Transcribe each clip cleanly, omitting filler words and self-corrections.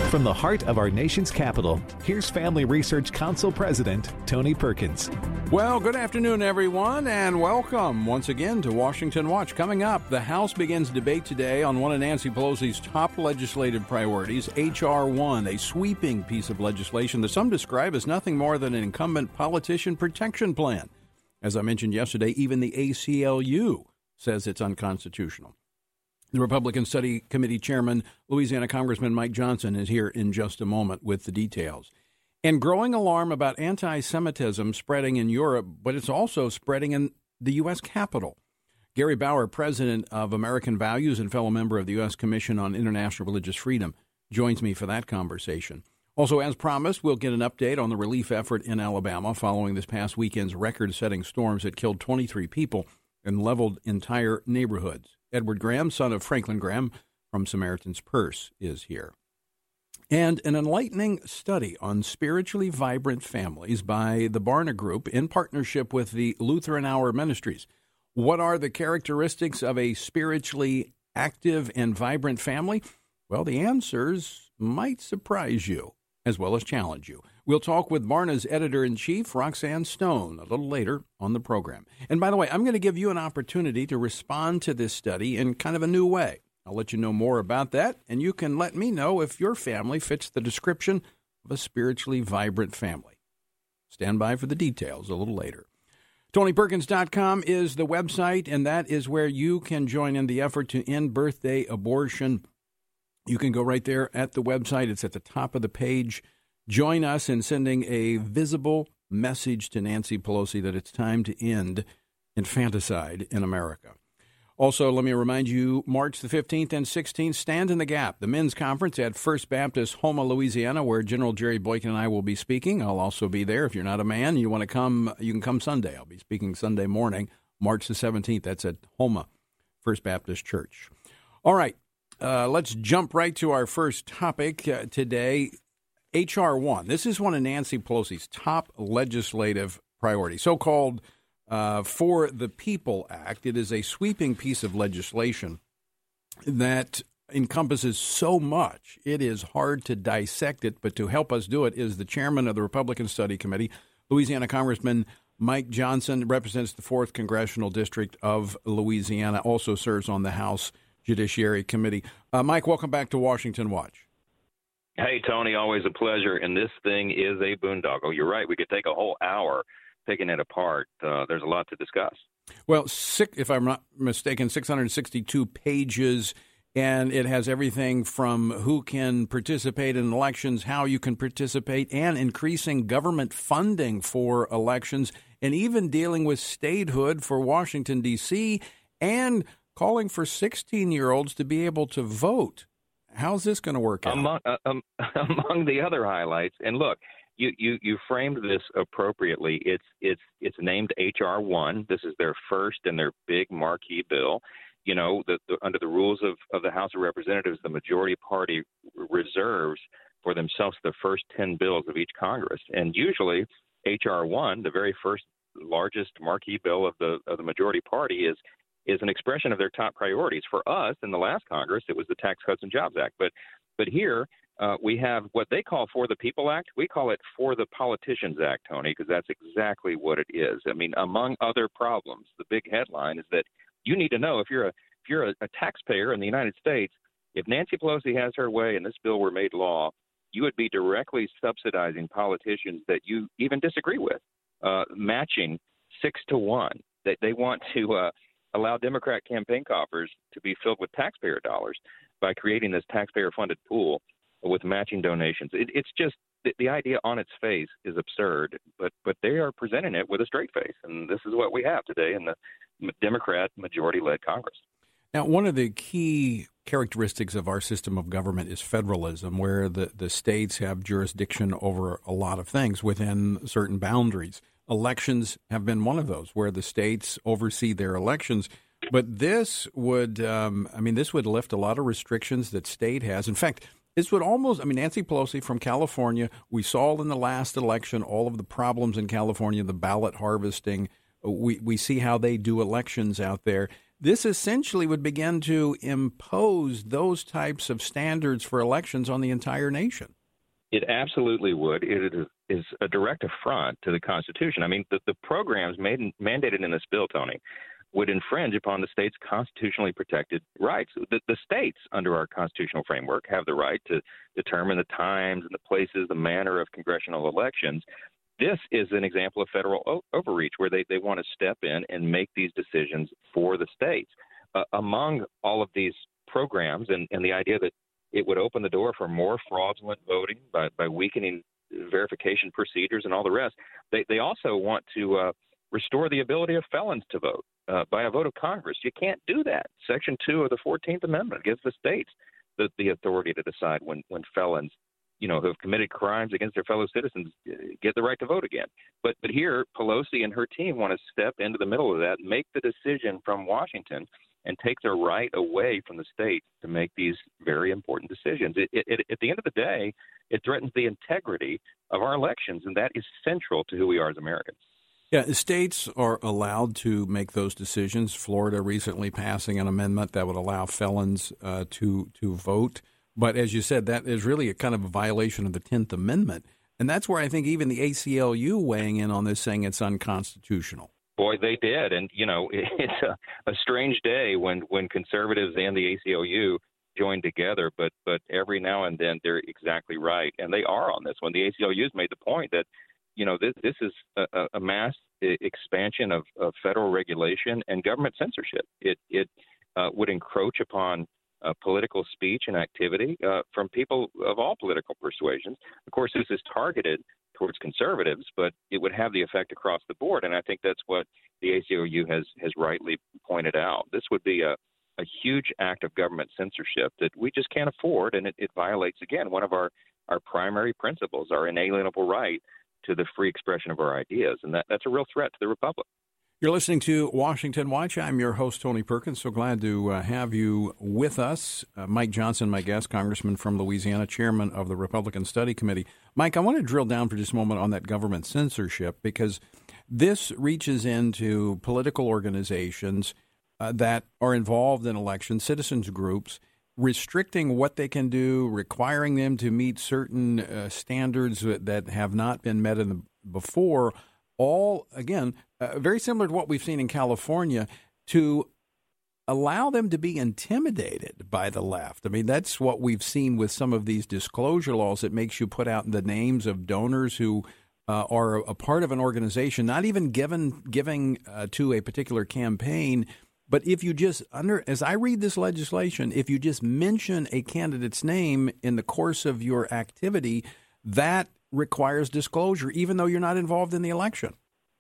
From the heart of our nation's capital, here's Family Research Council President Tony Perkins. Well, good afternoon, everyone, and welcome once again to Washington Watch. Coming up, the House begins debate today on one of Nancy Pelosi's top legislative priorities, H.R. 1, a sweeping piece of legislation that some describe as nothing more than an incumbent politician protection plan. As I mentioned yesterday, even the ACLU says it's unconstitutional. The Republican Study Committee Chairman, Louisiana Congressman Mike Johnson, is here in just a moment with the details. And growing alarm about anti-Semitism spreading in Europe, but it's also spreading in the U.S. Capitol. Gary Bauer, president of American Values and fellow member of the U.S. Commission on International Religious Freedom, joins me for that conversation. Also, as promised, we'll get an update on the relief effort in Alabama following this past weekend's record-setting storms that killed 23 people and leveled entire neighborhoods. Edward Graham, son of Franklin Graham from Samaritan's Purse, is here. And an enlightening study on spiritually vibrant families by the Barna Group in partnership with the Lutheran Hour Ministries. What are the characteristics of a spiritually active and vibrant family? Well, the answers might surprise you as well as challenge you. We'll talk with Barna's editor-in-chief, Roxanne Stone, a little later on the program. And by the way, I'm going to give you an opportunity to respond to this study in kind of a new way. I'll let you know more about that, and you can let me know if your family fits the description of a spiritually vibrant family. Stand by for the details a little later. TonyPerkins.com is the website, and that is where you can join in the effort to end birthday abortion. You can go right there at the website. It's at the top of the page. Join us in sending a visible message to Nancy Pelosi that it's time to end infanticide in America. Also, let me remind you, March the 15th and 16th, Stand in the Gap, the men's conference at First Baptist Houma, Louisiana, where General Jerry Boykin and I will be speaking. I'll also be there. If you're not a man, you want to come, you can come Sunday. I'll be speaking Sunday morning, March the 17th. That's at Houma, First Baptist Church. All right, let's jump right to our first topic today. H.R. 1. This is one of Nancy Pelosi's top legislative priorities, so-called For the People Act. It is a sweeping piece of legislation that encompasses so much. It is hard to dissect it, but to help us do it is the chairman of the Republican Study Committee, Louisiana Congressman Mike Johnson, represents the 4th Congressional District of Louisiana, also serves on the House Judiciary Committee. Mike, welcome back to Washington Watch. Hey, Tony, always a pleasure. And this thing is a boondoggle. You're right. We could take a whole hour picking it apart. There's a lot to discuss. Well, if I'm not mistaken, 662 pages, and it has everything from who can participate in elections, how you can participate, and increasing government funding for elections, and even dealing with statehood for Washington, D.C., and calling for 16-year-olds to be able to vote. How's this going to work out? Among the other highlights, and look, you framed this appropriately. It's named H.R. 1. This is their first and their big marquee bill. You know, under the rules of the House of Representatives, the majority party reserves for themselves the first 10 bills of each Congress, and usually H.R. 1, the very first largest marquee bill of the majority party, is an expression of their top priorities. For us, in the last Congress, it was the Tax Cuts and Jobs Act. But here we have what they call For the People Act. We call it For the Politicians Act, Tony, because that's exactly what it is. I mean, among other problems, the big headline is that you need to know if you're a taxpayer in the United States, if Nancy Pelosi has her way and this bill were made law, you would be directly subsidizing politicians that you even disagree with, matching 6-to-1. They want to allow Democrat campaign coffers to be filled with taxpayer dollars by creating this taxpayer-funded pool with matching donations. It's just the idea on its face is absurd, but they are presenting it with a straight face, and this is what we have today in the Democrat majority-led Congress. Now, one of the key characteristics of our system of government is federalism, where the states have jurisdiction over a lot of things within certain boundaries. Elections have been one of those, where the states oversee their elections. But this would, this would lift a lot of restrictions that state has. In fact, this would almost, Nancy Pelosi from California, we saw in the last election all of the problems in California, the ballot harvesting. We see how they do elections out there. this essentially would begin to impose those types of standards for elections on the entire nation. It absolutely would. It is a direct affront to the Constitution. I mean, the programs mandated in this bill, Tony, would infringe upon the state's constitutionally protected rights. The states, under our constitutional framework, have the right to determine the times and the places, the manner of congressional elections. This is an example of federal overreach where they want to step in and make these decisions for the states. Among all of these programs and the idea that it would open the door for more fraudulent voting by weakening verification procedures and all the rest, they also want to restore the ability of felons to vote by a vote of Congress. You can't do that. Section 2 of the 14th Amendment gives the states the authority to decide when felons, who have committed crimes against their fellow citizens, get the right to vote again. But here, Pelosi and her team want to step into the middle of that, make the decision from Washington, and take their right away from the state to make these very important decisions. At the end of the day, it threatens the integrity of our elections, and that is central to who we are as Americans. Yeah, states are allowed to make those decisions. Florida recently passing an amendment that would allow felons to vote. But as you said, that is really a kind of a violation of the 10th Amendment. And that's where I think even the ACLU weighing in on this, saying it's unconstitutional. Boy, they did. And, it's a strange day when conservatives and the ACLU join together. But every now and then they're exactly right. And they are on this one. The ACLU has made the point that, this is a mass expansion of federal regulation and government censorship. It would encroach upon political speech and activity from people of all political persuasions. Of course, this is targeted towards conservatives, but it would have the effect across the board. And I think that's what the ACLU has rightly pointed out. This would be a huge act of government censorship that we just can't afford. And it violates, again, one of our primary principles, our inalienable right to the free expression of our ideas. And that's a real threat to the republic. You're listening to Washington Watch. I'm your host, Tony Perkins. So glad to have you with us. Mike Johnson, my guest, congressman from Louisiana, chairman of the Republican Study Committee. Mike, I want to drill down for just a moment on that government censorship, because this reaches into political organizations that are involved in elections, citizens groups, restricting what they can do, requiring them to meet certain standards that have not been met before. All, again, very similar to what we've seen in California, to allow them to be intimidated by the left. I mean, that's what we've seen with some of these disclosure laws that makes you put out the names of donors who are a part of an organization, not even giving to a particular campaign. But if you just, as I read this legislation, if you just mention a candidate's name in the course of your activity, that requires disclosure, even though you're not involved in the election.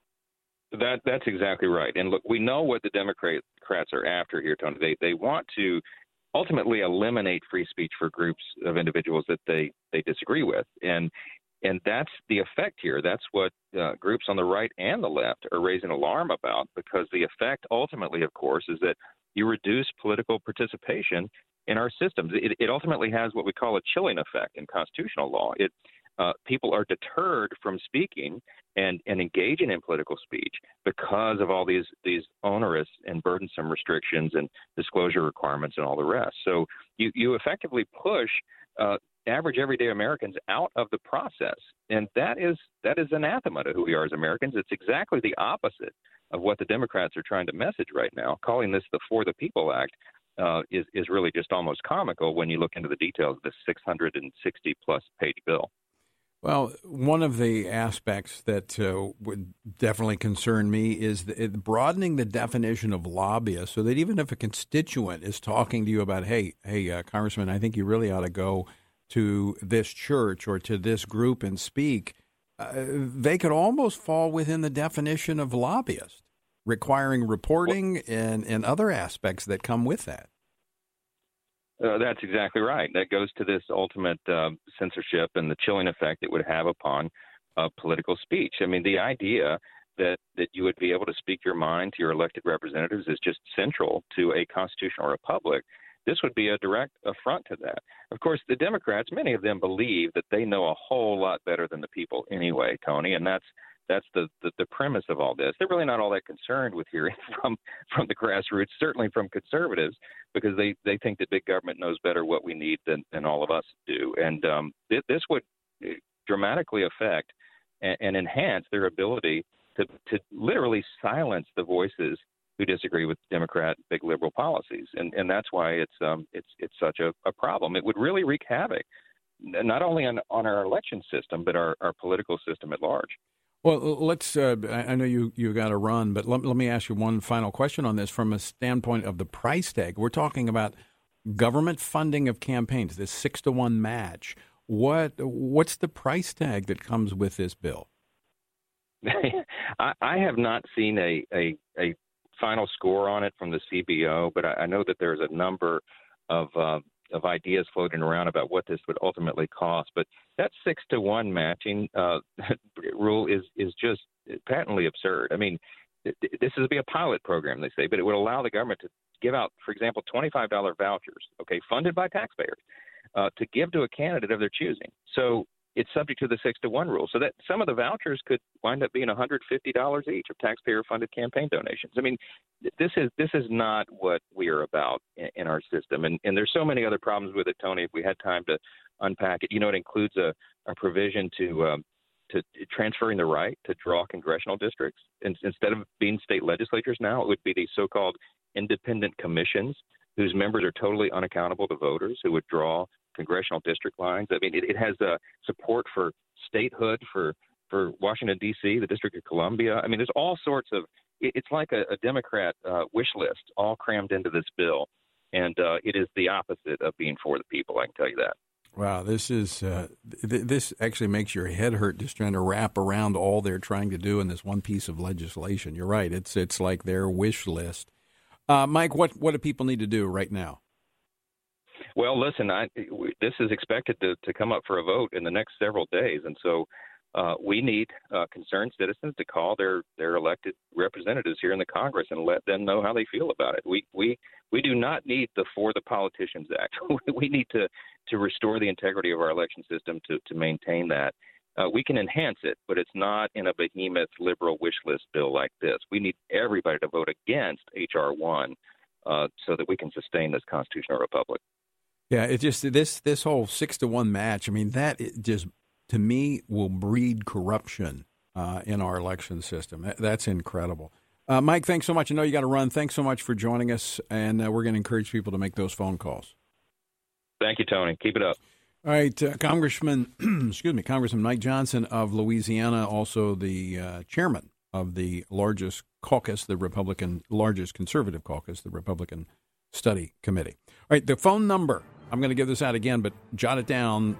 That's exactly right. And look, we know what the Democrats are after here, Tony. They want to ultimately eliminate free speech for groups of individuals that they disagree with. And that's the effect here. That's what groups on the right and the left are raising alarm about, because the effect ultimately, of course, is that you reduce political participation in our systems. It ultimately has what we call a chilling effect in constitutional law. People are deterred from speaking and engaging in political speech because of all these onerous and burdensome restrictions and disclosure requirements and all the rest. So you effectively push average everyday Americans out of the process. And that is anathema to who we are as Americans. It's exactly the opposite of what the Democrats are trying to message right now. Calling this the For the People Act is really just almost comical when you look into the details of this 660-plus page bill. Well, one of the aspects that would definitely concern me is broadening the definition of lobbyist, so that even if a constituent is talking to you about, hey, Congressman, I think you really ought to go to this church or to this group and speak, they could almost fall within the definition of lobbyist, requiring reporting and other aspects that come with that. That's exactly right. That goes to this ultimate censorship and the chilling effect it would have upon political speech. I mean, the idea that you would be able to speak your mind to your elected representatives is just central to a constitutional republic. This would be a direct affront to that. Of course, the Democrats, many of them believe that they know a whole lot better than the people anyway, Tony, and that's That's the premise of all this. They're really not all that concerned with hearing from the grassroots, certainly from conservatives, because they think that big government knows better what we need than all of us do. And this would dramatically affect and enhance their ability to literally silence the voices who disagree with Democrat big liberal policies. And that's why it's such a problem. It would really wreak havoc, not only on our election system, but our political system at large. Well, let's. I know you got to run, but let me ask you one final question on this from a standpoint of the price tag. We're talking about government funding of campaigns, this 6-to-1 match. What's the price tag that comes with this bill? I have not seen a final score on it from the CBO, but I know that there's a number of ideas floating around about what this would ultimately cost. But that 6-to-1 matching rule is just patently absurd. I mean, this is be a pilot program, they say, but it would allow the government to give out, for example, $25 vouchers, funded by taxpayers, to give to a candidate of their choosing. So it's subject to the 6-to-1 rule, so that some of the vouchers could wind up being $150 each of taxpayer-funded campaign donations. I mean, this is not what we are about in our system, and there's so many other problems with it, Tony. If we had time to unpack it, it includes a provision to transferring the right to draw congressional districts. Instead of being state legislatures now, it would be these so-called independent commissions whose members are totally unaccountable to voters who would draw congressional district lines. I mean, it has support for statehood for Washington, D.C., the District of Columbia. I mean, there's all sorts of – it's like a Democrat wish list all crammed into this bill, and it is the opposite of being for the people, I can tell you that. Wow, this is this actually makes your head hurt just trying to wrap around all they're trying to do in this one piece of legislation. You're right. It's like their wish list. Mike, what do people need to do right now? Well, listen, this is expected to come up for a vote in the next several days, and so we need concerned citizens to call their elected representatives here in the Congress and let them know how they feel about it. We do not need the For the Politicians Act. We need to restore the integrity of our election system to maintain that. We can enhance it, but it's not in a behemoth liberal wish list bill like this. We need everybody to vote against H.R. 1 so that we can sustain this constitutional republic. Yeah, it just this whole 6-to-1 match. I mean, that just to me will breed corruption in our election system. That's incredible. Mike, thanks so much. I know you got to run. Thanks so much for joining us, and we're going to encourage people to make those phone calls. Thank you, Tony. Keep it up. All right, Congressman Mike Johnson of Louisiana, also the chairman of the largest caucus, the largest conservative caucus, the Republican Study Committee. All right, the phone number, I'm going to give this out again, but jot it down,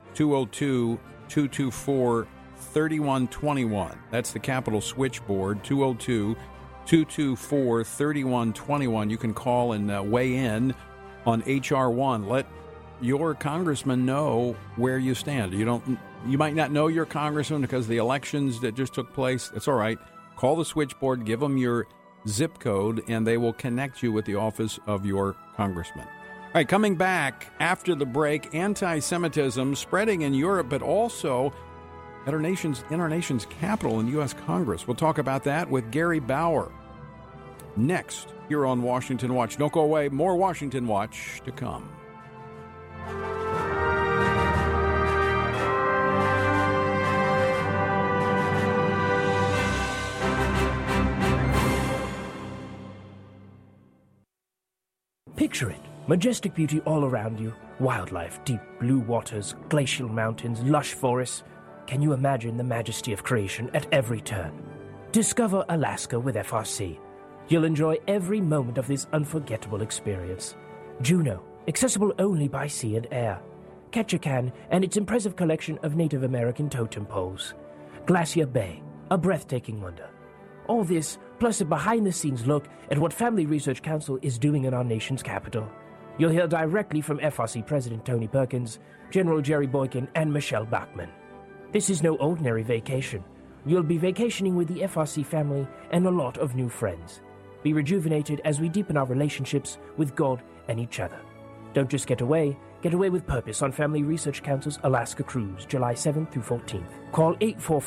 202-224-3121. That's the Capitol switchboard, 202-224-3121. You can call and weigh in on H.R. 1. Let your congressman know where you stand. You might not know your congressman because of the elections that just took place. That's all right. Call the switchboard, give them your zip code, and they will connect you with the office of your congressman. All right, coming back after the break, anti-Semitism spreading in Europe, but also in our nation's capital in U.S. Congress. We'll talk about that with Gary Bauer next here on Washington Watch. Don't go away. More Washington Watch to come. Picture it. Majestic beauty all around you. Wildlife, deep blue waters, glacial mountains, lush forests. Can you imagine the majesty of creation at every turn? Discover Alaska with FRC. You'll enjoy every moment of this unforgettable experience. Juneau, accessible only by sea and air. Ketchikan and its impressive collection of Native American totem poles. Glacier Bay, a breathtaking wonder. All this, plus a behind-the-scenes look at what Family Research Council is doing in our nation's capital. You'll hear directly from FRC President Tony Perkins, General Jerry Boykin, and Michelle Bachmann. This is no ordinary vacation. You'll be vacationing with the FRC family and a lot of new friends. Be rejuvenated as we deepen our relationships with God and each other. Don't just get away Get away with purpose on Family Research Council's Alaska Cruise, July 7th through 14th. Call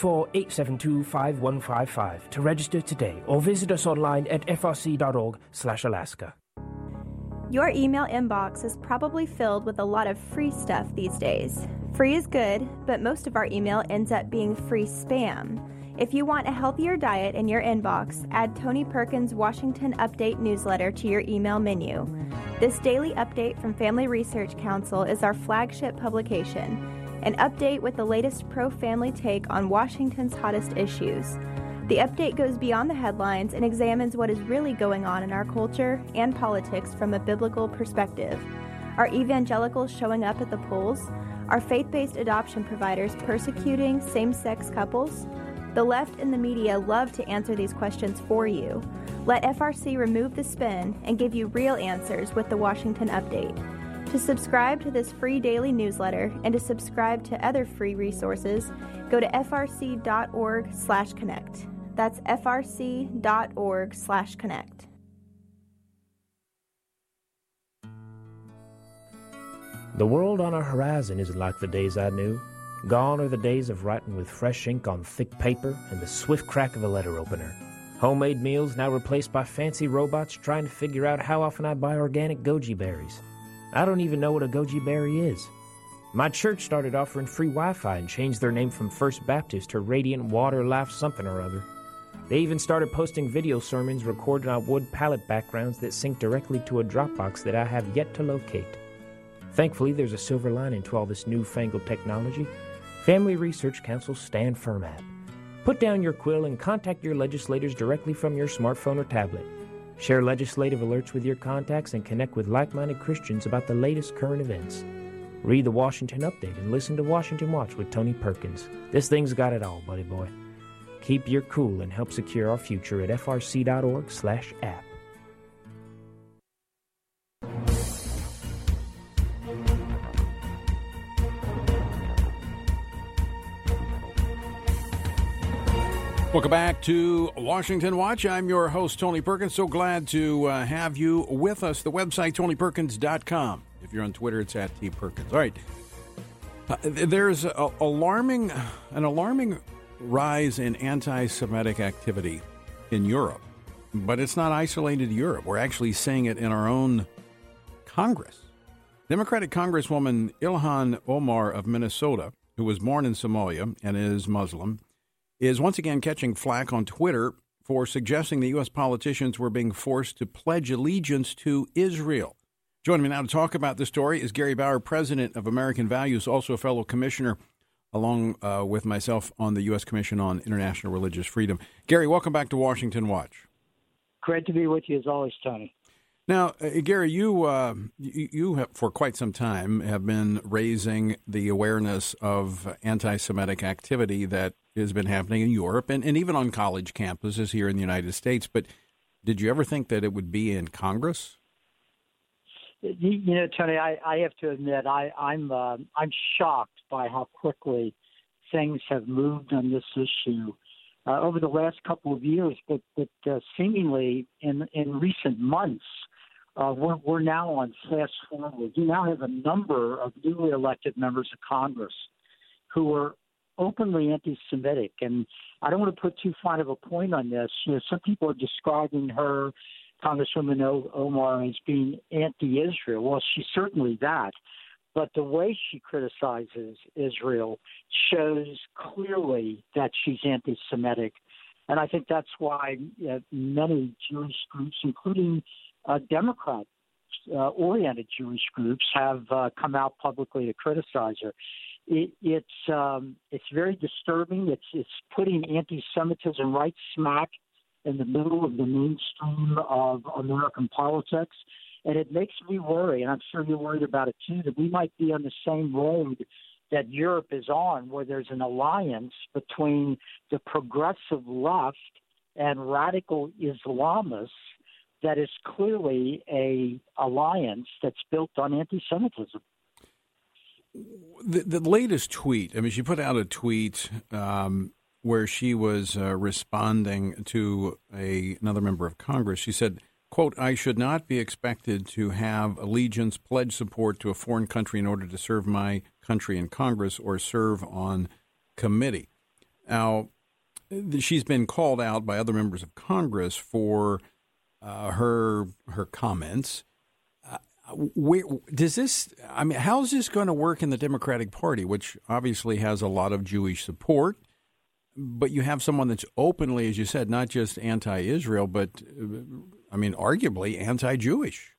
844-872-5155 to register today or visit us online at frc.org/Alaska. Your email inbox is probably filled with a lot of free stuff these days. Free is good, but most of our email ends up being free spam. If you want a healthier diet in your inbox, add Tony Perkins' Washington Update newsletter to your email menu. This daily update from Family Research Council is our flagship publication, an update with the latest pro-family take on Washington's hottest issues. The update goes beyond the headlines and examines what is really going on in our culture and politics from a biblical perspective. Are evangelicals showing up at the polls? Are faith-based adoption providers persecuting same-sex couples? The left and the media love to answer these questions for you. Let FRC remove the spin and give you real answers with the Washington Update. To subscribe to this free daily newsletter and to subscribe to other free resources, go to frc.org/connect. That's frc.org/connect. The world on our horizon isn't like the days I knew. Gone are the days of writing with fresh ink on thick paper and the swift crack of a letter opener. Homemade meals now replaced by fancy robots trying to figure out how often I buy organic goji berries. I don't even know what a goji berry is. My church started offering free Wi-Fi and changed their name from First Baptist to Radiant Water Life something or other. They even started posting video sermons recorded on wood pallet backgrounds that sync directly to a Dropbox that I have yet to locate. Thankfully, there's a silver lining to all this newfangled technology. Family Research Council's Stand Firm app. Put down your quill and contact your legislators directly from your smartphone or tablet. Share legislative alerts with your contacts and connect with like-minded Christians about the latest current events. Read the Washington Update and listen to Washington Watch with Tony Perkins. This thing's got it all, buddy boy. Keep your cool and help secure our future at frc.org/app. Welcome back to Washington Watch. I'm your host, Tony Perkins. So glad to have you with us. The website, TonyPerkins.com. If you're on Twitter, it's at @TPerkins. All right. There's an alarming rise in anti-Semitic activity in Europe, but it's not isolated to Europe. We're actually seeing it in our own Congress. Democratic Congresswoman Ilhan Omar of Minnesota, who was born in Somalia and is Muslim, is once again catching flack on Twitter for suggesting that U.S. politicians were being forced to pledge allegiance to Israel. Joining me now to talk about the story is Gary Bauer, president of American Values, also a fellow commissioner, along with myself on the U.S. Commission on International Religious Freedom. Gary, welcome back to Washington Watch. Great to be with you as always, Tony. Now, Gary, you have, for quite some time, have been raising the awareness of anti-Semitic activity that has been happening in Europe and even on college campuses here in the United States. But did you ever think that it would be in Congress? You know, Tony, I have to admit I'm shocked by how quickly things have moved on this issue over the last couple of years. But seemingly in recent months, we're now on fast forward. You now have a number of newly elected members of Congress who are openly anti-Semitic. And I don't want to put too fine of a point on this. You know, some people are describing her, Congresswoman Omar, as being anti-Israel. Well, she's certainly that. But the way she criticizes Israel shows clearly that she's anti-Semitic. And I think that's why many Jewish groups, including Democrat-oriented Jewish groups, have come out publicly to criticize her. It's very disturbing. It's putting anti-Semitism right smack in the middle of the mainstream of American politics. And it makes me worry, and I'm sure you're worried about it too, that we might be on the same road that Europe is on, where there's an alliance between the progressive left and radical Islamists that is clearly a alliance that's built on anti-Semitism. The latest tweet, I mean, she put out a tweet where she was responding to another member of Congress. She said, quote, I should not be expected to have allegiance, pledge support to a foreign country in order to serve my country in Congress or serve on committee. Now, she's been called out by other members of Congress for her comments. How's this going to work in the Democratic Party, which obviously has a lot of Jewish support? But you have someone that's openly, as you said, not just anti-Israel, but, arguably anti-Jewish.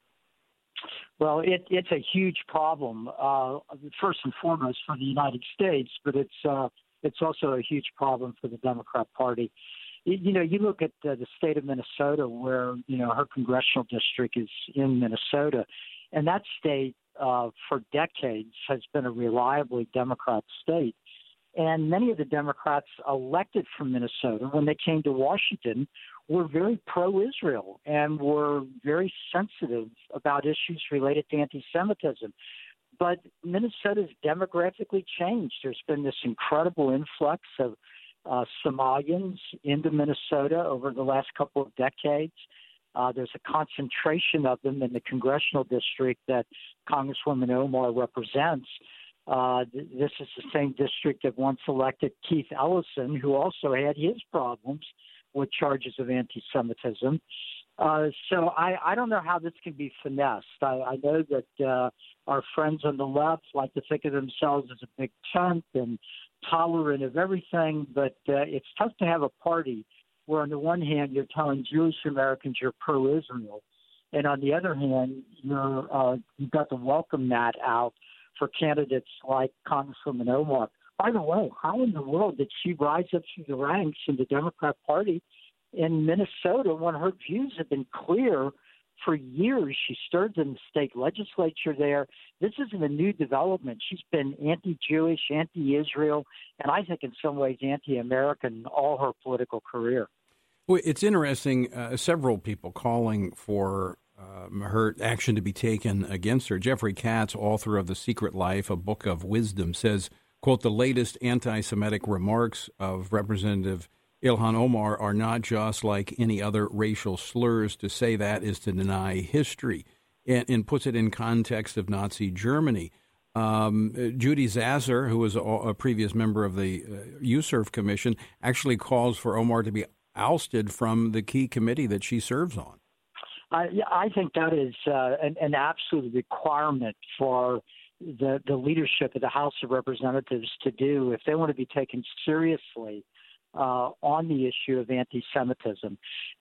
Well, it's a huge problem, first and foremost for the United States, but it's also a huge problem for the Democrat Party. You look at the state of Minnesota, where, her congressional district is in Minnesota, and that state for decades has been a reliably Democrat state. And many of the Democrats elected from Minnesota, when they came to Washington, were very pro-Israel and were very sensitive about issues related to anti-Semitism. But Minnesota's demographically changed. There's been this incredible influx of Somalians into Minnesota over the last couple of decades. There's a concentration of them in the congressional district that Congresswoman Omar represents. This is the same district that once elected Keith Ellison, who also had his problems with charges of anti-Semitism. So I don't know how this can be finessed. I know that our friends on the left like to think of themselves as a big tent and tolerant of everything, but it's tough to have a party where on the one hand you're telling Jewish Americans you're pro-Israel, and on the other hand you've got the welcome mat out for candidates like Congresswoman Omar. By the way, how in the world did she rise up through the ranks in the Democrat Party in Minnesota when her views have been clear for years? She served in the state legislature there. This isn't a new development. She's been anti-Jewish, anti-Israel, and I think in some ways anti-American all her political career. Well, it's interesting, several people calling for her action to be taken against her. Jeffrey Katz, author of The Secret Life, a book of wisdom, says, quote, the latest anti-Semitic remarks of Representative Ilhan Omar are not just like any other racial slurs. To say that is to deny history, and puts it in context of Nazi Germany. Judy Zasser, who was a previous member of the USERF Commission, actually calls for Omar to be ousted from the key committee that she serves on. I think that is an absolute requirement for the leadership of the House of Representatives to do if they want to be taken seriously on the issue of anti-Semitism.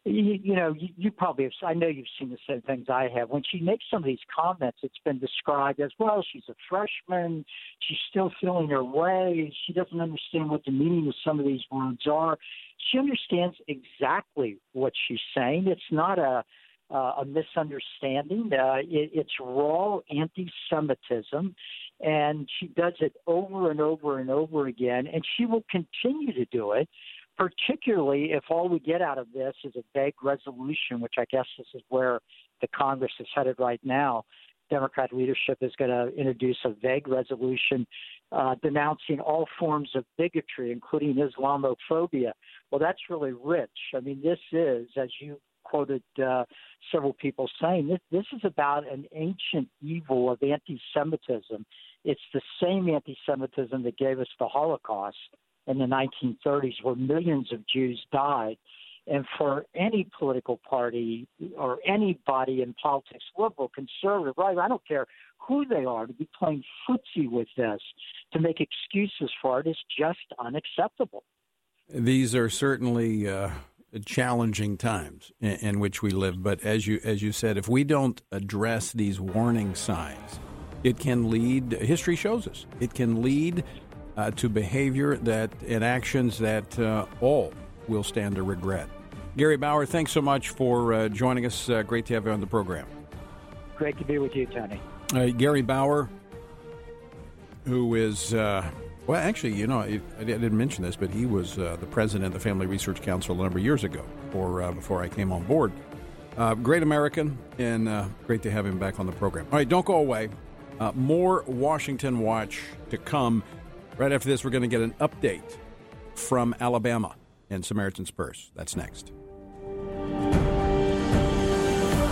You probably have, I know you've seen the same things I have. When she makes some of these comments, it's been described as, well, she's a freshman, she's still feeling her way, she doesn't understand what the meaning of some of these words are. She understands exactly what she's saying. It's not a misunderstanding. It's raw anti-Semitism, and she does it over and over and over again, and she will continue to do it, particularly if all we get out of this is a vague resolution, which I guess this is where the Congress is headed right now. Democrat leadership is going to introduce a vague resolution denouncing all forms of bigotry, including Islamophobia. Well, that's really rich. I mean, this is, as you quoted several people saying, this is about an ancient evil of anti-Semitism. It's the same anti-Semitism that gave us the Holocaust in the 1930s, where millions of Jews died. And for any political party or anybody in politics, liberal, conservative, right, I don't care who they are, to be playing footsie with this, to make excuses for it is just unacceptable. These are certainly challenging times in which we live. But as you said, if we don't address these warning signs, it can lead, history shows us, it can lead to behavior and actions that all will stand to regret. Gary Bauer, thanks so much for joining us. Great to have you on the program. Great to be with you, Tony. Gary Bauer, who is, well, actually, I didn't mention this, but he was the president of the Family Research Council a number of years ago, before I came on board. Great American, and great to have him back on the program. All right, don't go away. More Washington Watch to come. Right after this, we're going to get an update from Alabama and Samaritan's Purse. That's next.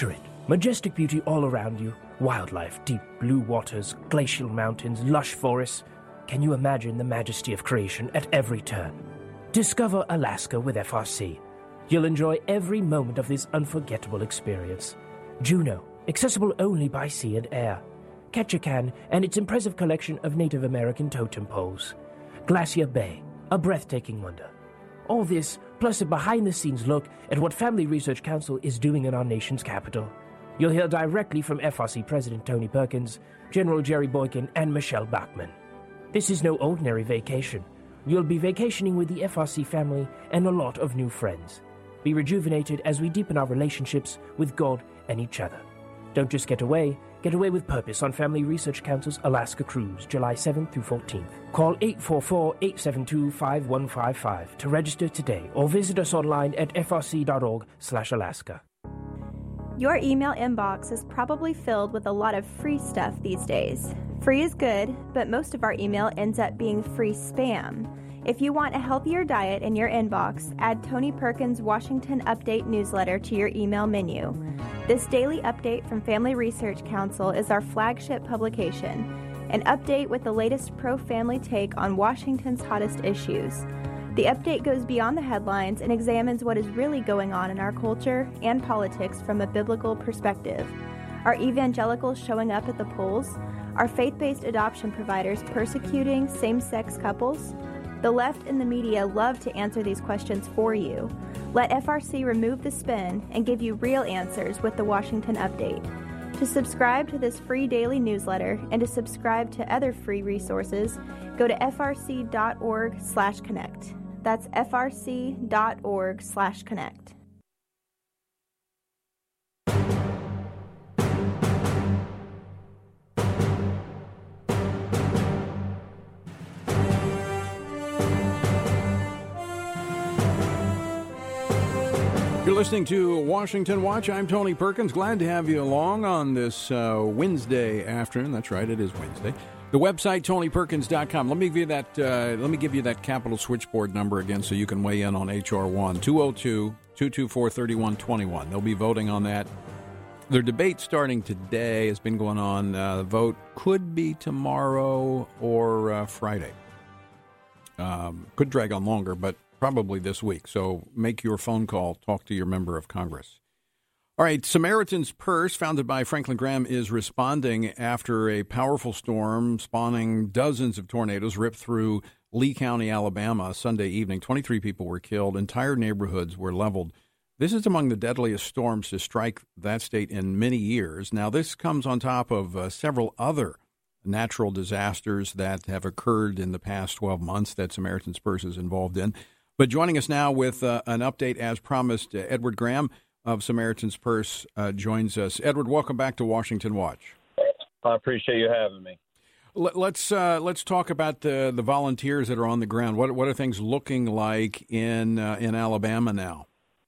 Picture it. Majestic beauty all around you. Wildlife, deep blue waters, glacial mountains, lush forests. Can you imagine the majesty of creation at every turn? Discover Alaska with FRC. You'll enjoy every moment of this unforgettable experience. Juneau, accessible only by sea and air. Ketchikan and its impressive collection of Native American totem poles. Glacier Bay, a breathtaking wonder. All this, plus a behind-the-scenes look at what Family Research Council is doing in our nation's capital. You'll hear directly from FRC President Tony Perkins, General Jerry Boykin, and Michelle Bachmann. This is no ordinary vacation. You'll be vacationing with the FRC family and a lot of new friends. Be rejuvenated as we deepen our relationships with God and each other. Don't just get away with purpose on Family Research Council's Alaska Cruise, July 7th through 14th. Call 844-872-5155 to register today or visit us online at frc.org/Alaska. Your email inbox is probably filled with a lot of free stuff these days. Free is good, but most of our email ends up being free spam. If you want a healthier diet in your inbox, add Tony Perkins' Washington Update newsletter to your email menu. This daily update from Family Research Council is our flagship publication, an update with the latest pro-family take on Washington's hottest issues. The update goes beyond the headlines and examines what is really going on in our culture and politics from a biblical perspective. Are evangelicals showing up at the polls? Are faith-based adoption providers persecuting same-sex couples? The left and the media love to answer these questions for you. Let FRC remove the spin and give you real answers with the Washington Update. To subscribe to this free daily newsletter and to subscribe to other free resources, go to frc.org/connect. That's frc.org/connect. You're listening to Washington Watch. I'm Tony Perkins. Glad to have you along on this Wednesday afternoon. That's right, it is Wednesday. The website, TonyPerkins.com. Let me give you that Capitol switchboard number again so you can weigh in on H.R. 1, 202-224-3121. They'll be voting on that. Their debate starting today has been going on. The vote could be tomorrow or Friday. Could drag on longer, but probably this week. So make your phone call. Talk to your member of Congress. All right, Samaritan's Purse, founded by Franklin Graham, is responding after a powerful storm spawning dozens of tornadoes ripped through Lee County, Alabama, Sunday evening. 23 people were killed. Entire neighborhoods were leveled. This is among the deadliest storms to strike that state in many years. Now, this comes on top of several other natural disasters that have occurred in the past 12 months that Samaritan's Purse is involved in. But joining us now with an update, as promised, Edward Graham of Samaritan's Purse joins us. Edward, welcome back to Washington Watch. I appreciate you having me. Let's talk about the volunteers that are on the ground. What are things looking like in Alabama now?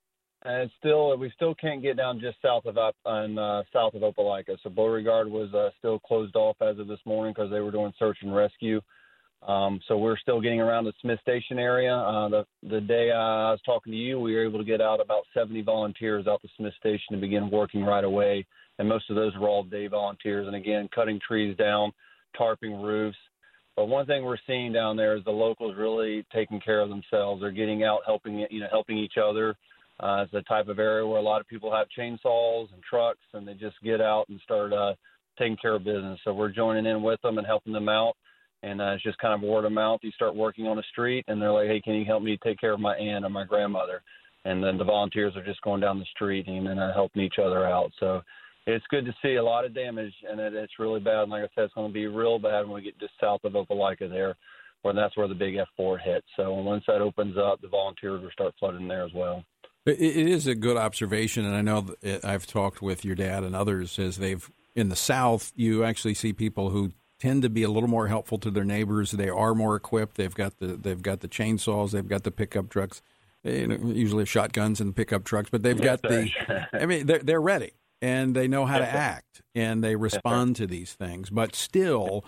We still can't get down just south of Opelika. So Beauregard was still closed off as of this morning because they were doing search and rescue. So we're still getting around the Smith Station area. The day I was talking to you, we were able to get out about 70 volunteers out to Smith Station to begin working right away. And most of those were all day volunteers. And again, cutting trees down, tarping roofs. But one thing we're seeing down there is the locals really taking care of themselves. They're getting out, helping each other. It's a type of area where a lot of people have chainsaws and trucks, and they just get out and start taking care of business. So we're joining in with them and helping them out. And it's just kind of word of mouth. You start working on the street, and they're like, hey, can you help me take care of my aunt or my grandmother? And then the volunteers are just going down the street and helping each other out. So it's good to see a lot of damage, and it's really bad. And like I said, it's going to be real bad when we get just south of Opelika there, that's where the big F4 hits. So once that opens up, the volunteers will start flooding there as well. It is a good observation, and I know I've talked with your dad and others as in the South, you actually see people who tend to be a little more helpful to their neighbors. They are more equipped. They've got the chainsaws. They've got the pickup trucks. Usually shotguns and pickup trucks, but they've got they're ready and they know how to act and they respond to these things. But still,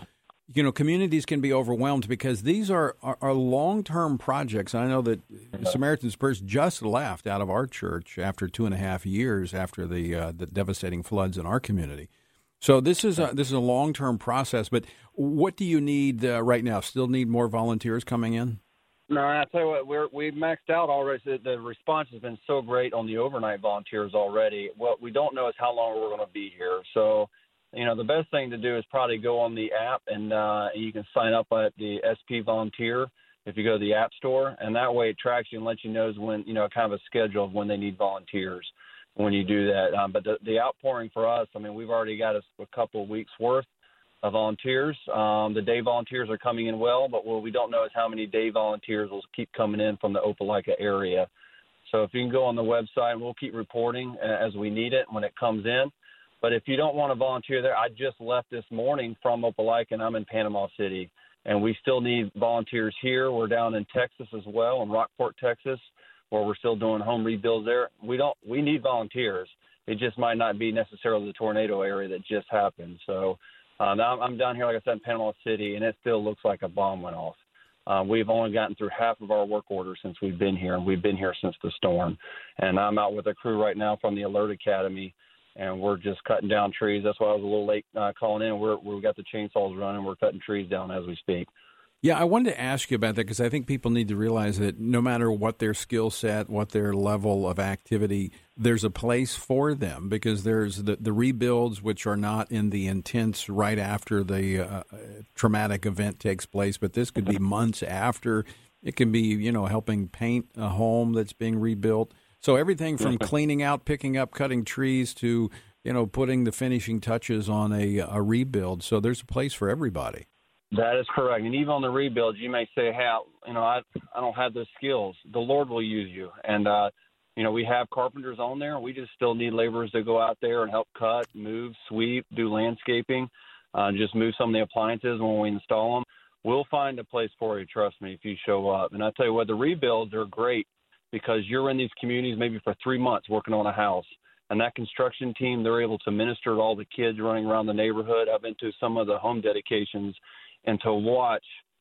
communities can be overwhelmed because these are long-term projects. I know that Samaritan's Purse just left out of our church after 2.5 years after the devastating floods in our community. So this is a long-term process. But what do you need right now? Still need more volunteers coming in? No, I tell you what, we've maxed out already. The response has been so great on the overnight volunteers already. What we don't know is how long we're going to be here. So, the best thing to do is probably go on the app and you can sign up at the SP Volunteer if you go to the App Store, and that way it tracks you and lets you know when, kind of a schedule of when they need volunteers when you do that. But the outpouring for us, we've already got a couple of weeks worth of volunteers. The day volunteers are coming in well, but what we don't know is how many day volunteers will keep coming in from the Opelika area. So if you can go on the website, we'll keep reporting as we need it when it comes in. But if you don't want to volunteer there, I just left this morning from Opelika, and I'm in Panama City, and we still need volunteers here. We're down in Texas as well, in Rockport, Texas, where we're still doing home rebuilds there. We need volunteers. It just might not be necessarily the tornado area that just happened. So now I'm down here, like I said, in Panama City, and it still looks like a bomb went off. We've only gotten through half of our work orders since we've been here, and we've been here since the storm. And I'm out with a crew right now from the Alert Academy, and we're just cutting down trees. That's why I was a little late calling in. We've got the chainsaws running. We're cutting trees down as we speak. Yeah, I wanted to ask you about that because I think people need to realize that no matter what their skill set, what their level of activity, there's a place for them because there's the rebuilds, which are not in the intense right after the traumatic event takes place, but this could be months after. It can be, helping paint a home that's being rebuilt. So everything from cleaning out, picking up, cutting trees to, putting the finishing touches on a rebuild. So there's a place for everybody. That is correct. And even on the rebuilds, you may say, hey, I don't have those skills. The Lord will use you. And, we have carpenters on there. We just still need laborers to go out there and help cut, move, sweep, do landscaping, just move some of the appliances when we install them. We'll find a place for you, trust me, if you show up. And I tell you what, the rebuilds are great because you're in these communities maybe for 3 months working on a house. And that construction team, they're able to minister to all the kids running around the neighborhood. I've been to some of the home dedications, and to watch,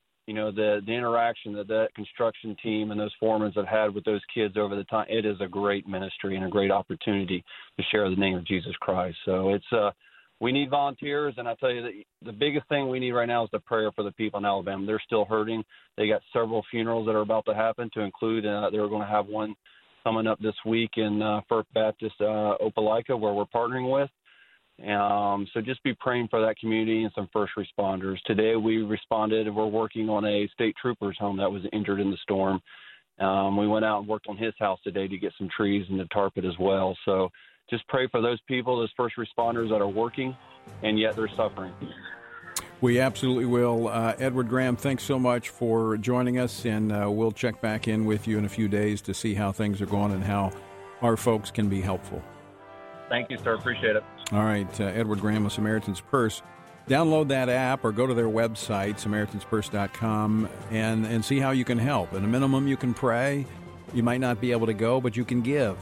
the interaction that construction team and those foremen have had with those kids over the time, it is a great ministry and a great opportunity to share the name of Jesus Christ. So we need volunteers, and I tell you that the biggest thing we need right now is the prayer for the people in Alabama. They're still hurting. They got several funerals that are about to happen, to include they're going to have one coming up this week in First Baptist Opelika, where we're partnering with. So just be praying for that community and some first responders. Today we responded, and we're working on a state trooper's home that was injured in the storm. We went out and worked on his house today to get some trees and to tarp it as well. So just pray for those people, those first responders that are working, and yet they're suffering. We absolutely will. Edward Graham, thanks so much for joining us, and we'll check back in with you in a few days to see how things are going and how our folks can be helpful. Thank you, sir. Appreciate it. All right, Edward Graham with Samaritan's Purse. Download that app or go to their website, SamaritansPurse.com, and see how you can help. At a minimum, you can pray. You might not be able to go, but you can give.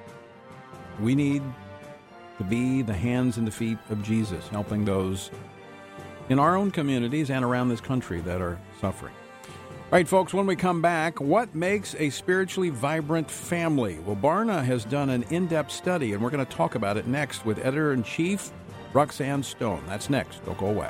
We need to be the hands and the feet of Jesus, helping those in our own communities and around this country that are suffering. All right, folks, when we come back, what makes a spiritually vibrant family? Well, Barna has done an in-depth study, and we're going to talk about it next with Editor-in-Chief Roxanne Stone. That's next. Don't go away.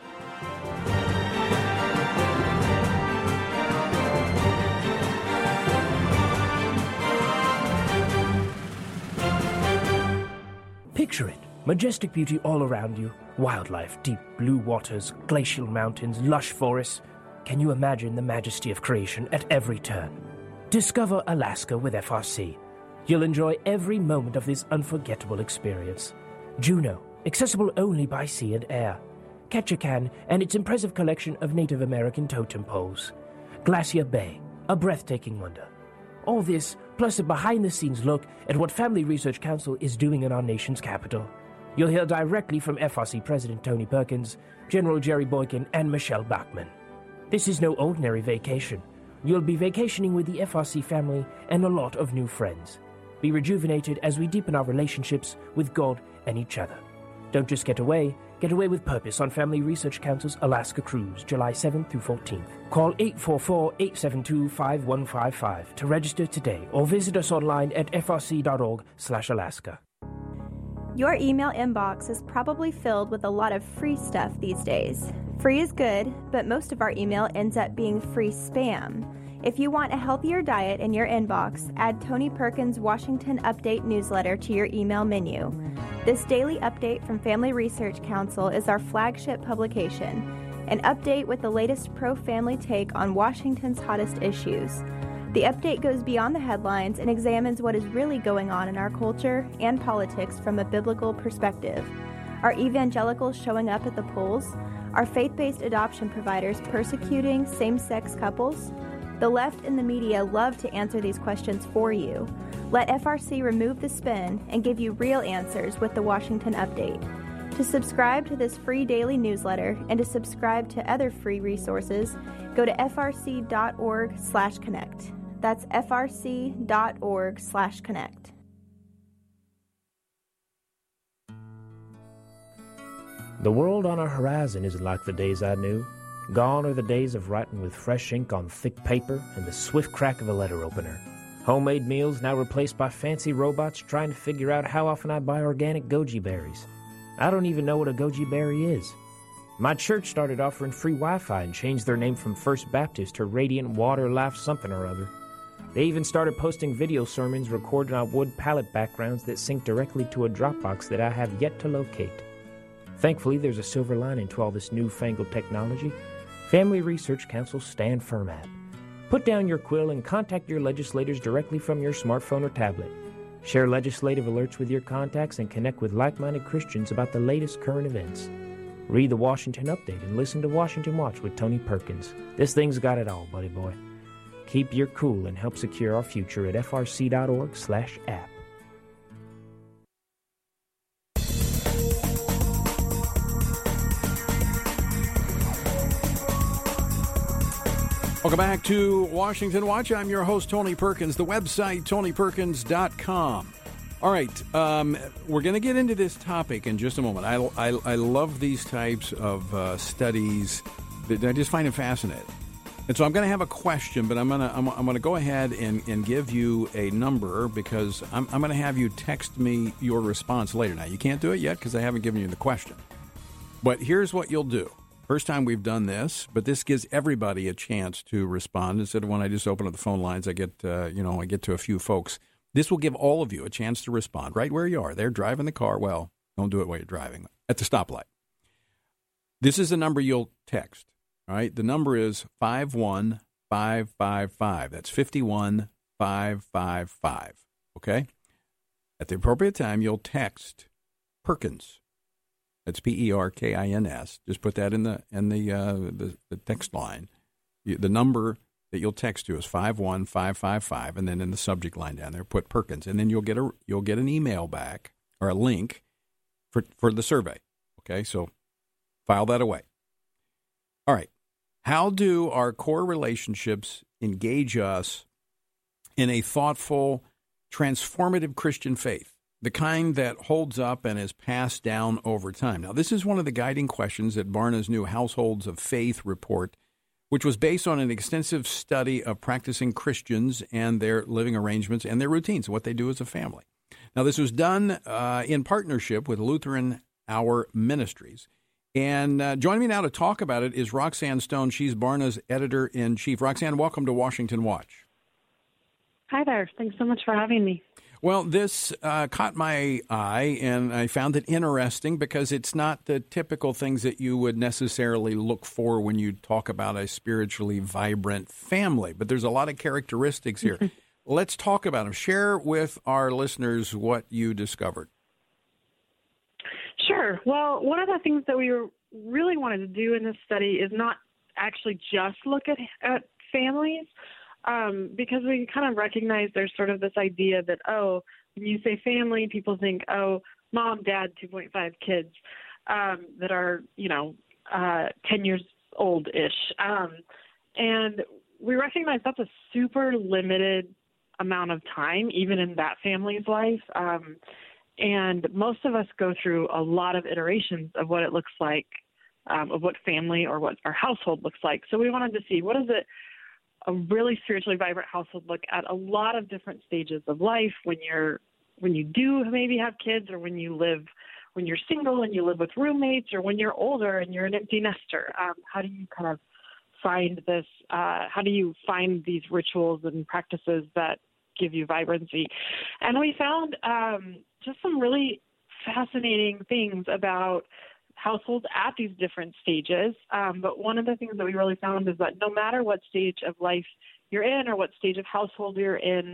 Picture it. Majestic beauty all around you. Wildlife, deep blue waters, glacial mountains, lush forests. Can you imagine the majesty of creation at every turn? Discover Alaska with FRC. You'll enjoy every moment of this unforgettable experience. Juneau, accessible only by sea and air. Ketchikan and its impressive collection of Native American totem poles. Glacier Bay, a breathtaking wonder. All this, plus a behind-the-scenes look at what Family Research Council is doing in our nation's capital. You'll hear directly from FRC President Tony Perkins, General Jerry Boykin, and Michelle Bachmann. This is no ordinary vacation. You'll be vacationing with the FRC family and a lot of new friends. Be rejuvenated as we deepen our relationships with God and each other. Don't just get away, Get away with purpose on Family Research Council's Alaska Cruise, July 7th through 14th. Call 844-872-5155 to register today or visit us online at frc.org/Alaska. Your email inbox is probably filled with a lot of free stuff these days. Free is good, but most of our email ends up being free spam. If you want a healthier diet in your inbox, add Tony Perkins' Washington Update newsletter to your email menu. This daily update from Family Research Council is our flagship publication, an update with the latest pro-family take on Washington's hottest issues. The update goes beyond the headlines and examines what is really going on in our culture and politics from a biblical perspective. Are evangelicals showing up at the polls? Are faith-based adoption providers persecuting same-sex couples? The left and the media love to answer these questions for you. Let FRC remove the spin and give you real answers with the Washington Update. To subscribe to this free daily newsletter and to subscribe to other free resources, go to frc.org/connect. That's frc.org/connect. The world on our horizon isn't like the days I knew. Gone are the days of writing with fresh ink on thick paper and the swift crack of a letter opener. Homemade meals now replaced by fancy robots trying to figure out how often I buy organic goji berries. I don't even know what a goji berry is. My church started offering free Wi-Fi and changed their name from First Baptist to Radiant Water Life something or other. They even started posting video sermons recorded on wood palette backgrounds that sync directly to a Dropbox that I have yet to locate. Thankfully, there's a silver lining to all this newfangled technology. Family Research Council Stand Firm app. Put down your quill and contact your legislators directly from your smartphone or tablet. Share legislative alerts with your contacts and connect with like-minded Christians about the latest current events. Read the Washington Update and listen to Washington Watch with Tony Perkins. This thing's got it all, buddy boy. Keep your cool and help secure our future at frc.org/app. Welcome back to Washington Watch. I'm your host, Tony Perkins. The website, tonyperkins.com. All right, we're going to get into this topic in just a moment. I love these types of studies. I just find it fascinating. And so I'm going to have a question, but I'm going to go ahead and give you a number because I'm going to have you text me your response later. Now, you can't do it yet because I haven't given you the question. But here's what you'll do. First time we've done this, but this gives everybody a chance to respond. Instead of when I just open up the phone lines, I get to a few folks. This will give all of you a chance to respond right where you are. They're driving the car. Well, don't do it while you're driving. At the stoplight. This is the number you'll text. All right. The number is 51555. That's 51555. Okay. At the appropriate time, you'll text Perkins. That's Perkins. Just put that in the text line. The number that you'll text to is 51555, and then in the subject line down there, put Perkins, and then you'll get an email back or a link for the survey. Okay, so file that away. All right, how do our core relationships engage us in a thoughtful, transformative Christian faith? The kind that holds up and is passed down over time. Now, this is one of the guiding questions at Barna's new Households of Faith report, which was based on an extensive study of practicing Christians and their living arrangements and their routines, what they do as a family. Now, this was done in partnership with Lutheran Hour Ministries. And joining me now to talk about it is Roxanne Stone. She's Barna's editor-in-chief. Roxanne, welcome to Washington Watch. Hi there. Thanks so much for having me. Well, this caught my eye, and I found it interesting because it's not the typical things that you would necessarily look for when you talk about a spiritually vibrant family. But there's a lot of characteristics here. Let's talk about them. Share with our listeners what you discovered. Sure. Well, one of the things that we really wanted to do in this study is not actually just look at families, because we kind of recognize there's sort of this idea that, when you say family, people think, mom, dad, 2.5 kids that are, 10 years old-ish. And we recognize that's a super limited amount of time, even in that family's life. And most of us go through a lot of iterations of what it looks like, of what family or what our household looks like. So we wanted to see, what does a really spiritually vibrant household look at a lot of different stages of life, when you do maybe have kids, or when you're single and you live with roommates, or when you're older and you're an empty nester. How do you kind of find this? How do you find these rituals and practices that give you vibrancy? And we found just some really fascinating things about households at these different stages. But one of the things that we really found is that no matter what stage of life you're in or what stage of household you're in,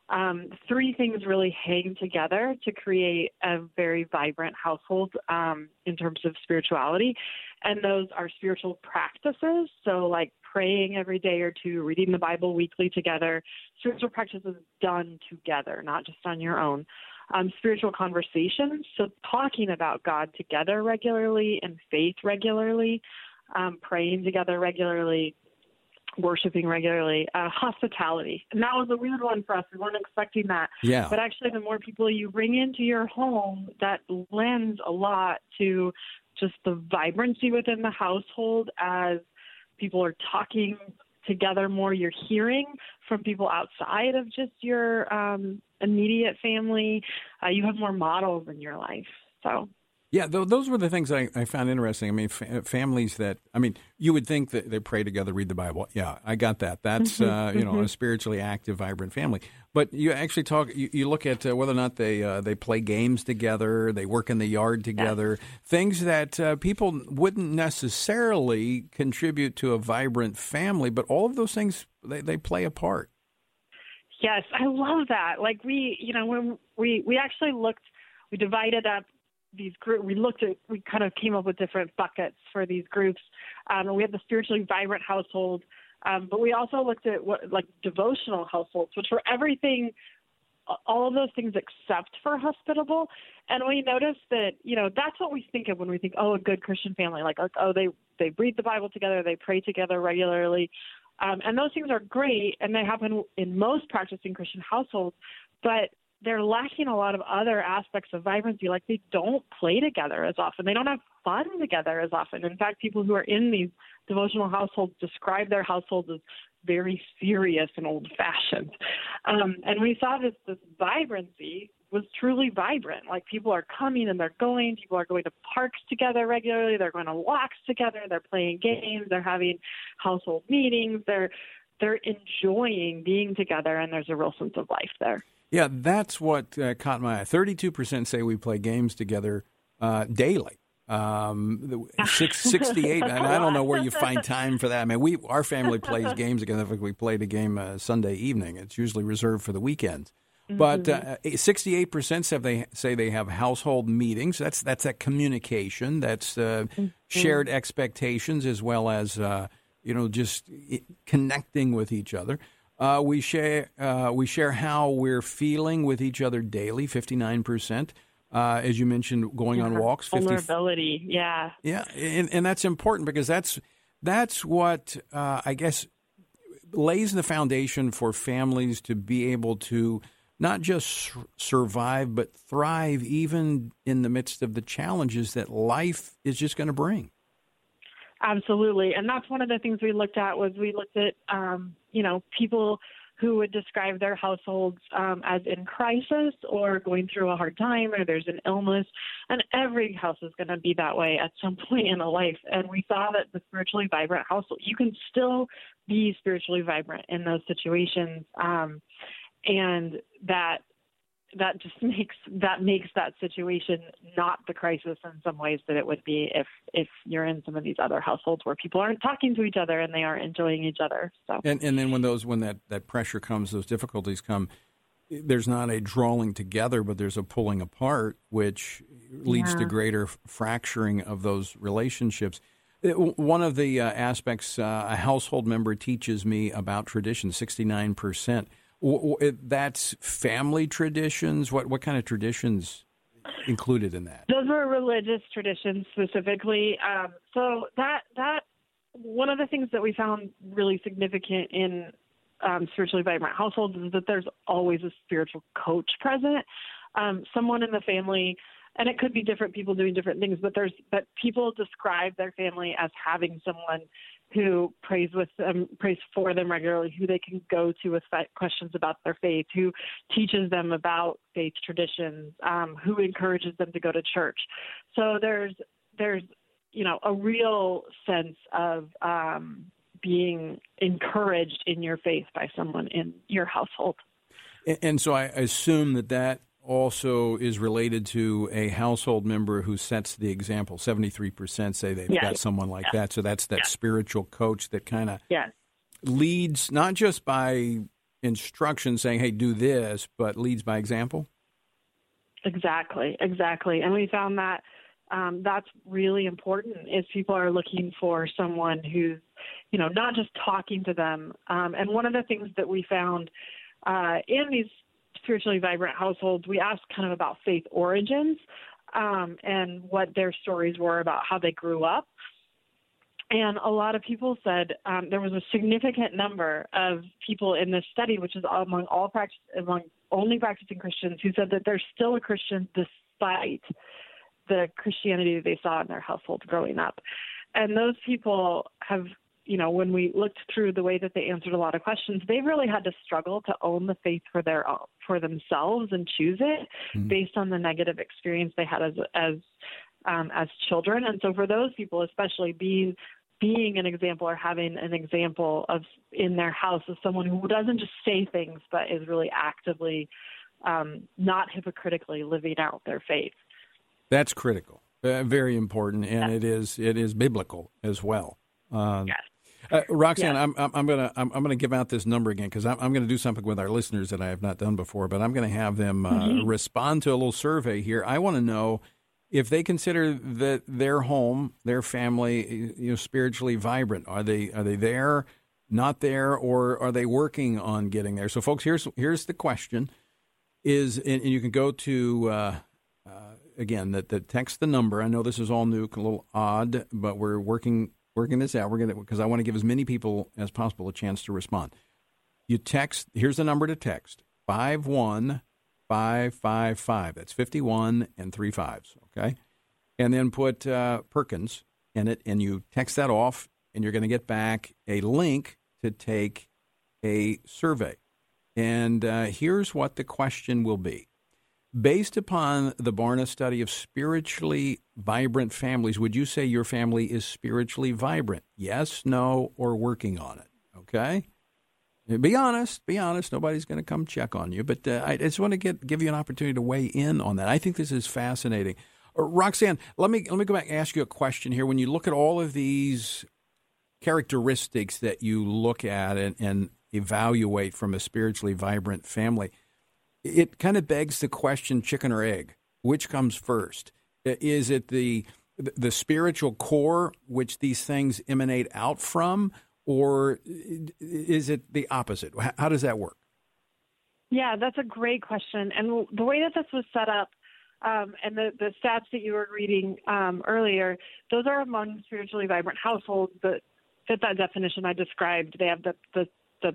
three things really hang together to create a very vibrant household in terms of spirituality. And those are spiritual practices. So like praying every day or two, reading the Bible weekly together, spiritual practices done together, not just on your own. Spiritual conversations, so talking about God together regularly and faith regularly, praying together regularly, worshiping regularly, hospitality. And that was a weird one for us. We weren't expecting that. Yeah. But actually, the more people you bring into your home, that lends a lot to just the vibrancy within the household as people are talking together more. You're hearing from people outside of just your immediate family. You have more models in your life. So. Yeah, those were the things I found interesting. I mean, families that, I mean, you would think that they pray together, read the Bible. Yeah, I got that. That's, a spiritually active, vibrant family. But you actually you look at whether or not they play games together, they work in the yard together, things that people wouldn't necessarily contribute to a vibrant family, but all of those things, they play a part. Yes, I love that. Like when we actually we divided up these groups. We kind of came up with different buckets for these groups. We had the spiritually vibrant household, but we also looked at devotional households, which were everything, all of those things except for hospitable. And we noticed that, that's what we think of when we think, a good Christian family, they read the Bible together, they pray together regularly. And those things are great, and they happen in most practicing Christian households, but they're lacking a lot of other aspects of vibrancy. Like they don't play together as often. They don't have fun together as often. In fact, people who are in these devotional households describe their households as very serious and old-fashioned. And we saw this vibrancy was truly vibrant. Like people are coming and they're going. People are going to parks together regularly. They're going to walks together. They're playing games. They're having household meetings. They're enjoying being together, and there's a real sense of life there. Yeah, that's what caught my eye. 32% say we play games together daily. 68, and I don't know where you find time for that. I mean, our family plays games together. If we played a game Sunday evening, it's usually reserved for the weekends. But 68% say they have household meetings. That's that communication. That's shared expectations as well as just connecting with each other. We share how we're feeling with each other daily. 59%. As you mentioned, going on walks. Vulnerability, yeah. Yeah, and that's important because that's what I guess lays the foundation for families to be able to not just survive but thrive even in the midst of the challenges that life is just going to bring. Absolutely, and that's one of the things we looked at people who would describe their households as in crisis or going through a hard time or there's an illness. And every house is going to be that way at some point in a life. And we saw that the spiritually vibrant household, you can still be spiritually vibrant in those situations. And that just makes that situation not the crisis in some ways that it would be if you're in some of these other households where people aren't talking to each other and they aren't enjoying each other. So and then when that pressure comes, those difficulties come, there's not a drawing together, but there's a pulling apart, which leads to greater fracturing of those relationships. One of the aspects a household member teaches me about tradition, 69%. That's family traditions. What kind of traditions included in that? Those were religious traditions specifically. So that one of the things that we found really significant in spiritually vibrant households is that there's always a spiritual coach present. someone in the family, and it could be different people doing different things, but people describe their family as having someone who prays for them regularly, who they can go to with questions about their faith, who teaches them about faith traditions, who encourages them to go to church. So there's a real sense of being encouraged in your faith by someone in your household. And so I assume that also is related to a household member who sets the example. 73% say they've got someone like that. So that's that spiritual coach that kind of leads, not just by instruction saying, hey, do this, but leads by example. Exactly. And we found that that's really important is people are looking for someone who's, not just talking to them. And one of the things that we found in these spiritually vibrant households, we asked kind of about faith origins and what their stories were about how they grew up. And a lot of people said there was a significant number of people in this study, which is among only practicing Christians, who said that they're still a Christian despite the Christianity that they saw in their household growing up. And those people have, when we looked through the way that they answered a lot of questions, they really had to struggle to own the faith for themselves and choose it based on the negative experience they had as children. And so for those people, especially being an example or having an example of in their house of someone who doesn't just say things, but is really actively, not hypocritically living out their faith. That's critical, very important, and it is biblical as well. Roxanne, I'm gonna give out this number again because I'm gonna do something with our listeners that I have not done before, but I'm gonna have them respond to a little survey here. I want to know if they consider that their home, their family, spiritually vibrant. Are they there, not there, or are they working on getting there? So, folks, here's the question: and you can go to again that text the number. I know this is all new, a little odd, but we're working this out. Because I want to give as many people as possible a chance to respond. You text. Here's the number to text: 51555. That's 51 and 3 5s. Okay, and then put Perkins in it, and you text that off, and you're going to get back a link to take a survey. And here's what the question will be. Based upon the Barna study of spiritually vibrant families, would you say your family is spiritually vibrant? Yes, no, or working on it? Okay? Be honest. Nobody's going to come check on you. But I just want to give you an opportunity to weigh in on that. I think this is fascinating. Roxanne, let me go back and ask you a question here. When you look at all of these characteristics that you look at and evaluate from a spiritually vibrant family, it kind of begs the question, chicken or egg, which comes first? Is it the spiritual core which these things emanate out from, or is it the opposite? How does that work? Yeah, that's a great question. And the way that this was set up, and the stats that you were reading earlier, those are among spiritually vibrant households that fit that definition I described. They have the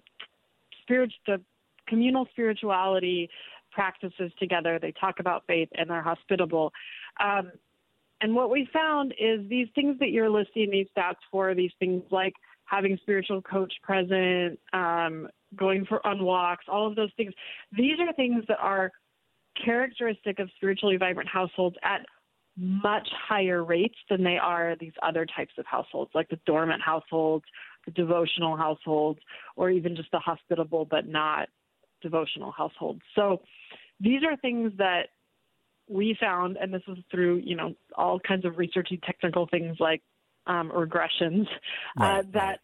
communal spirituality practices together. They talk about faith and they're hospitable. And what we found is these things that you're listing these stats for, these things like having spiritual coach present, going on walks, all of those things, these are things that are characteristic of spiritually vibrant households at much higher rates than they are these other types of households, like the dormant households, the devotional households, or even just the hospitable but not devotional households. So these are things that we found, and this was through, all kinds of researchy technical things like regressions, that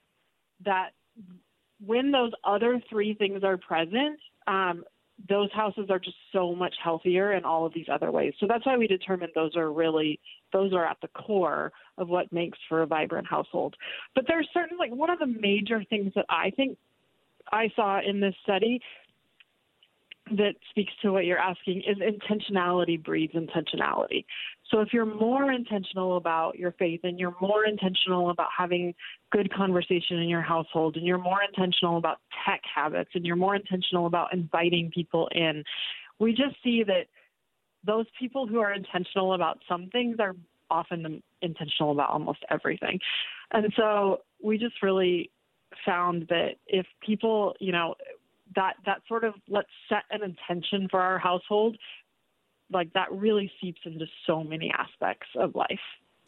when those other three things are present, those houses are just so much healthier in all of these other ways. So that's why we determined those are at the core of what makes for a vibrant household. But there's certainly one of the major things that I think I saw in this study that speaks to what you're asking is intentionality breeds intentionality. So if you're more intentional about your faith and you're more intentional about having good conversation in your household and you're more intentional about tech habits and you're more intentional about inviting people in, we just see that those people who are intentional about some things are often intentional about almost everything. And so we just really found that if people, that sort of let's set an intention for our household, like that really seeps into so many aspects of life.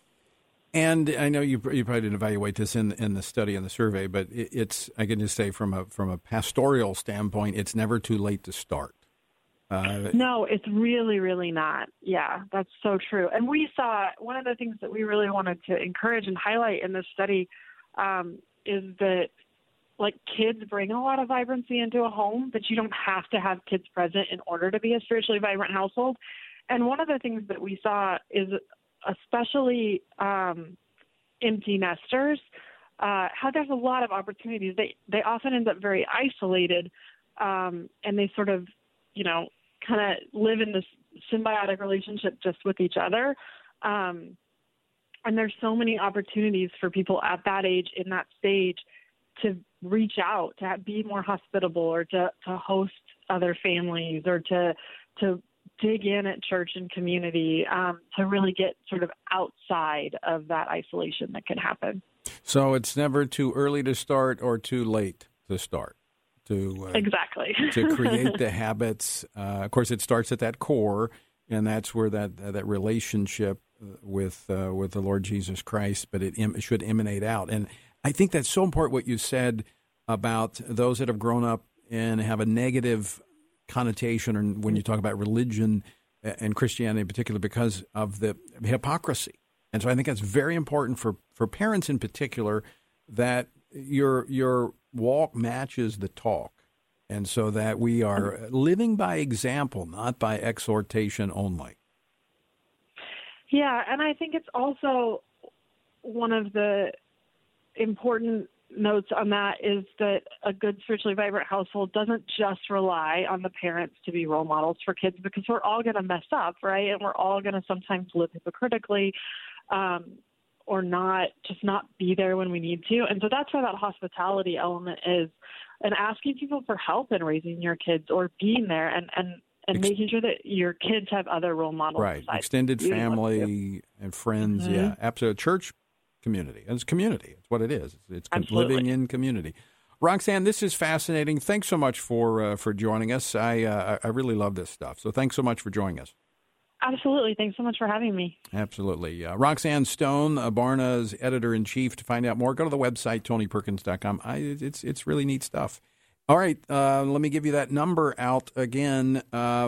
And I know you probably didn't evaluate this in the study and the survey, but it's, I can just say from a pastoral standpoint, it's never too late to start. No, it's really, really not. Yeah, that's so true. And we saw one of the things that we really wanted to encourage and highlight in this study is that, like, kids bring a lot of vibrancy into a home, but you don't have to have kids present in order to be a spiritually vibrant household. And one of the things that we saw is, especially empty nesters, how there's a lot of opportunities. They often end up very isolated, and they sort of, kind of live in this symbiotic relationship just with each other. And there's so many opportunities for people at that age, in that stage, to reach out, to be more hospitable, or to host other families, or to dig in at church and community, to really get sort of outside of that isolation that can happen. So it's never too early to start or too late to start. Exactly. To create the habits. Of course, it starts at that core, and that's where that relationship with the Lord Jesus Christ, but it should emanate out. And I think that's so important what you said about those that have grown up and have a negative connotation, or when you talk about religion and Christianity in particular, because of the hypocrisy. And so I think that's very important for parents in particular, that your walk matches the talk, and so that we are living by example, not by exhortation only. Yeah, and I think it's also one of the important notes on that is that a good spiritually vibrant household doesn't just rely on the parents to be role models for kids, because we're all going to mess up, right? And we're all going to sometimes live hypocritically, or not be there when we need to. And so that's where that hospitality element is, and asking people for help in raising your kids, or being there and making sure that your kids have other role models. Right. Extended family and friends. Mm-hmm. Yeah, absolutely. Church community. It's community. It's what it is. It's living in community. Roxanne, this is fascinating. Thanks so much for joining us. I really love this stuff. So thanks so much for joining us. Absolutely. Thanks so much for having me. Absolutely. Roxanne Stone, Barna's editor-in-chief. To find out more, go to the website, TonyPerkins.com. It's really neat stuff. All right. Let me give you that number out again,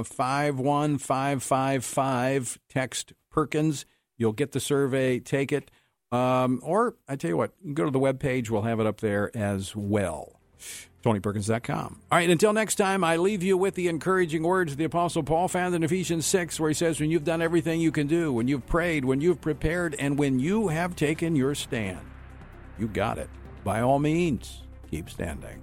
51555. Text Perkins. You'll get the survey. Take it. Or I tell you what, you can go to the webpage. We'll have it up there as well. TonyPerkins.com. All right, until next time, I leave you with the encouraging words of the Apostle Paul found in Ephesians 6, where he says, when you've done everything you can do, when you've prayed, when you've prepared, and when you have taken your stand, you got it. By all means, keep standing.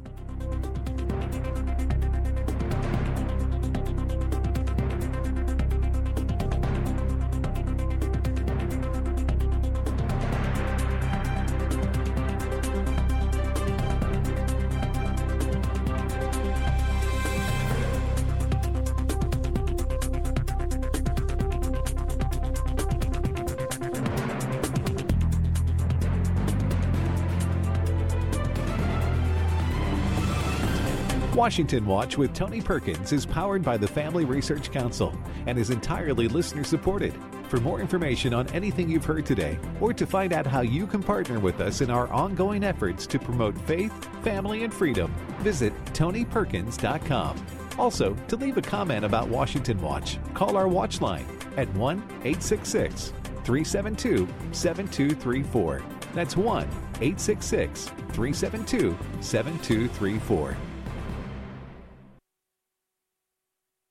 Washington Watch with Tony Perkins is powered by the Family Research Council and is entirely listener-supported. For more information on anything you've heard today, or to find out how you can partner with us in our ongoing efforts to promote faith, family, and freedom, visit TonyPerkins.com. Also, to leave a comment about Washington Watch, call our watch line at 1-866-372-7234. That's 1-866-372-7234.